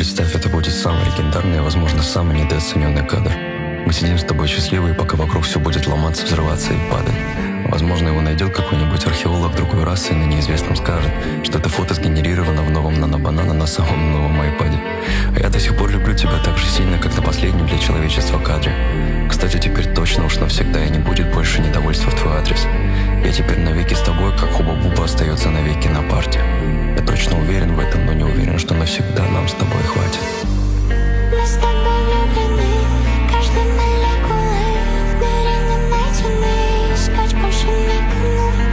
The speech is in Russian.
Представь, это будет самый легендарный и, возможно, самый недооцененный кадр. Мы сидим с тобой счастливые, пока вокруг все будет ломаться, взрываться и падать. Возможно, его найдет какой-нибудь археолог другой расы и на неизвестном скажет, что это фото сгенерировано в новом нано-банана на самом новом айпаде. А я до сих пор люблю тебя так же сильно, как на последнем для человечества кадре. Кстати, теперь точно уж навсегда и не будет больше недовольства в твой адрес. Я теперь навеки с тобой, как Хуба-Буба остается навеки на парте. Я точно уверен в этом, но не уверен, что навсегда.